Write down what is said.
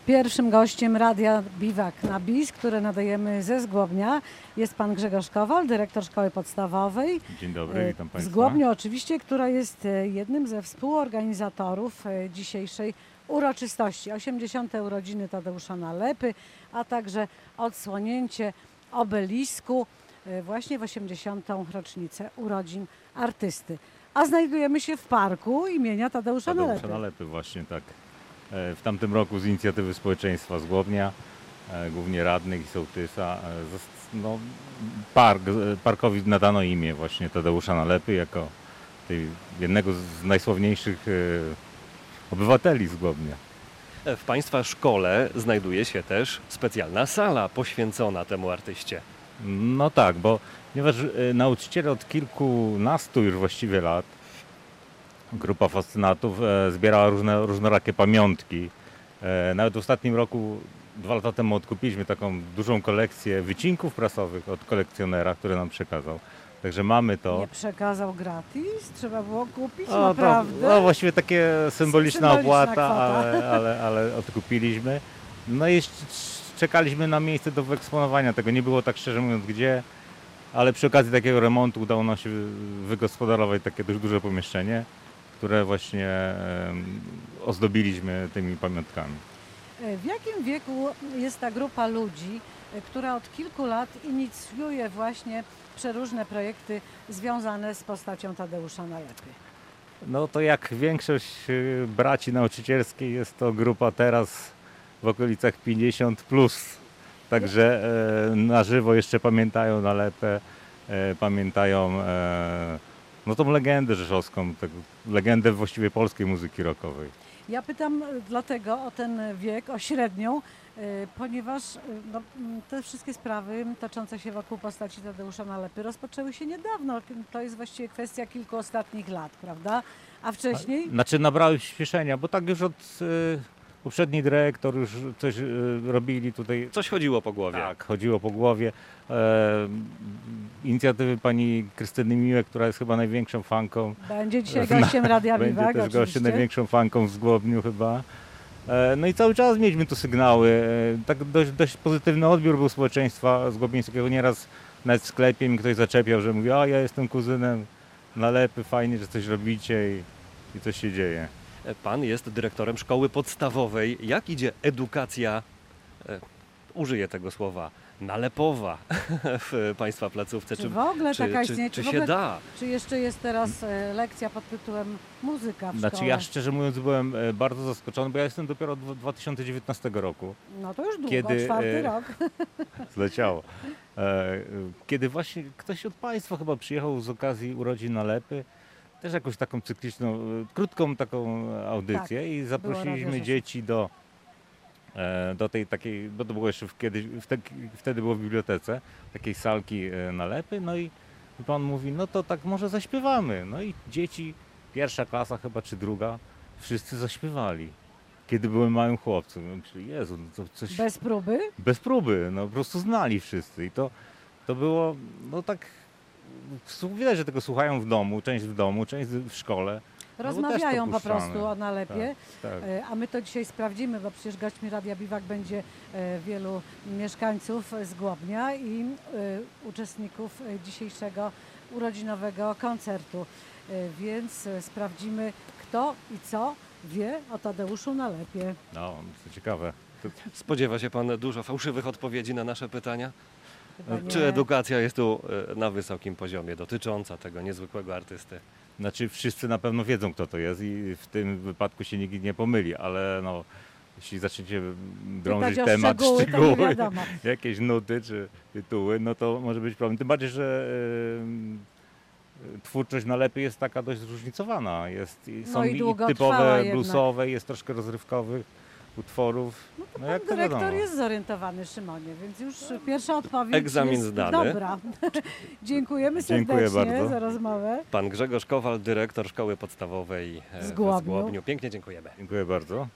Pierwszym gościem Radia Biwak na BIS, które nadajemy ze Zgłobnia, jest pan Grzegorz Kowal, dyrektor szkoły podstawowej. Dzień dobry, witam W Państwa. Zgłobniu oczywiście, która jest jednym ze współorganizatorów dzisiejszej uroczystości. 80. urodziny Tadeusza Nalepy, a także odsłonięcie obelisku właśnie w 80. rocznicę urodzin artysty. A znajdujemy się w parku imienia Tadeusza Nalepy. Nalepy właśnie, tak. W tamtym roku z inicjatywy społeczeństwa Zgłobnia, głównie radnych i sołtysa, parkowi nadano imię właśnie Tadeusza Nalepy jako jednego z najsławniejszych obywateli Zgłobnia. W Państwa szkole znajduje się też specjalna sala poświęcona temu artyście. No tak, bo ponieważ nauczyciele od kilkunastu już właściwie lat, grupa fascynatów zbierała różnorakie pamiątki. Nawet w ostatnim roku, 2 lata temu odkupiliśmy taką dużą kolekcję wycinków prasowych od kolekcjonera, który nam przekazał. Także mamy to. Nie przekazał gratis? Trzeba było kupić, No, naprawdę? no właściwie takie symboliczna Symboliczna opłata, kwota. ale odkupiliśmy. No i czekaliśmy na miejsce do wyeksponowania tego. Nie było tak szczerze mówiąc gdzie, ale przy okazji takiego remontu udało nam się wygospodarować takie dość duże pomieszczenie, które właśnie ozdobiliśmy tymi pamiątkami. W jakim wieku jest ta grupa ludzi, która od kilku lat inicjuje właśnie przeróżne projekty związane z postacią Tadeusza Nalepy? No to jak większość braci nauczycielskiej jest to grupa teraz w okolicach 50 plus. Także na żywo jeszcze pamiętają Nalepę, pamiętają no tą legendę rzeszowską, legendę właściwie polskiej muzyki rockowej. Ja pytam dlatego o ten wiek, o średnią, ponieważ te wszystkie sprawy toczące się wokół postaci Tadeusza Nalepy rozpoczęły się niedawno. To jest właściwie kwestia kilku ostatnich lat, prawda? A wcześniej? Znaczy nabrały przyspieszenia, bo tak już od poprzedni dyrektor już coś robili tutaj. Coś chodziło po głowie. Tak, chodziło po głowie. Inicjatywy pani Krystyny Miłek, która jest chyba największą fanką. Będzie dzisiaj gościem Radia Będzie Biwak, też oczywiście. gościem, największą fanką w Zgłobniu chyba. No i cały czas mieliśmy tu sygnały. Tak dość pozytywny odbiór był społeczeństwa zgłobieńskiego. Nieraz nawet w sklepie mi ktoś zaczepiał, że mówi: a ja jestem kuzynem Nalepy, fajnie, że coś robicie i coś się dzieje. Pan jest dyrektorem szkoły podstawowej. Jak idzie edukacja, użyję tego słowa, nalepowa w Państwa placówce? Czy w ogóle taka istnieje? Czy w się ogóle, da? Czy jeszcze jest teraz lekcja pod tytułem muzyka w Znaczy szkole? ja szczerze mówiąc byłem bardzo zaskoczony, bo ja jestem dopiero od 2019 roku. No to już długo, Kiedy, 4. rok. Zleciało. Kiedy właśnie ktoś od Państwa chyba przyjechał z okazji urodzin Nalepy, też jakąś taką cykliczną, krótką taką audycję Tak, i było zaprosiliśmy Radio dzieci do tej takiej, bo to było jeszcze wtedy było w bibliotece, takiej salki Nalepy, no i pan mówi, no to tak może zaśpiewamy. No i dzieci, 1. klasa chyba czy 2, wszyscy zaśpiewali. Kiedy byłem małym chłopcem, myślę, Jezu, no to coś... Bez próby? Bez próby, no po prostu znali wszyscy i to było, no tak, widać, że tego słuchają w domu, część w szkole. No bo też to Rozmawiają po puszczamy. prostu o Nalepie, Tak. a my to dzisiaj sprawdzimy, bo przecież gośćmi Radia Biwak będzie wielu mieszkańców Zgłobnia i uczestników dzisiejszego urodzinowego koncertu. Więc sprawdzimy, kto i co wie o Tadeuszu Nalepie. No, co ciekawe. Spodziewa się Pan dużo fałszywych odpowiedzi na nasze pytania? Chyba nie. Czy edukacja jest tu na wysokim poziomie dotycząca tego niezwykłego artysty? Znaczy wszyscy na pewno wiedzą, kto to jest i w tym wypadku się nikt nie pomyli, ale no, jeśli zaczniecie drążyć Pytać o temat, szczegóły, to nie wiadomo. jakieś nuty czy tytuły, no to może być problem. Tym bardziej, że twórczość Nalepy jest taka dość zróżnicowana. Są i długo trwała typowe jednak. bluesowe, jest troszkę rozrywkowych utworów. No jak to Dyrektor wiadomo. jest zorientowany, Szymonie, więc już pierwsza odpowiedź Egzamin jest zdany. dobra. Dziękujemy Dziękuję serdecznie bardzo. za rozmowę. Pan Grzegorz Kowal, dyrektor szkoły podstawowej W w Zgłobniu. Zgłobniu. Pięknie dziękujemy. Dziękuję bardzo.